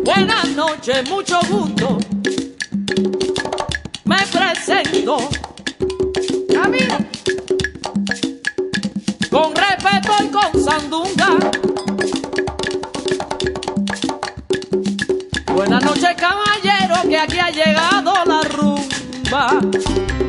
Buenas noches, mucho gusto. Me presento. Camino. Con respeto y con sandunga. Buenas noches, caballero, que aquí ha llegado la rumba.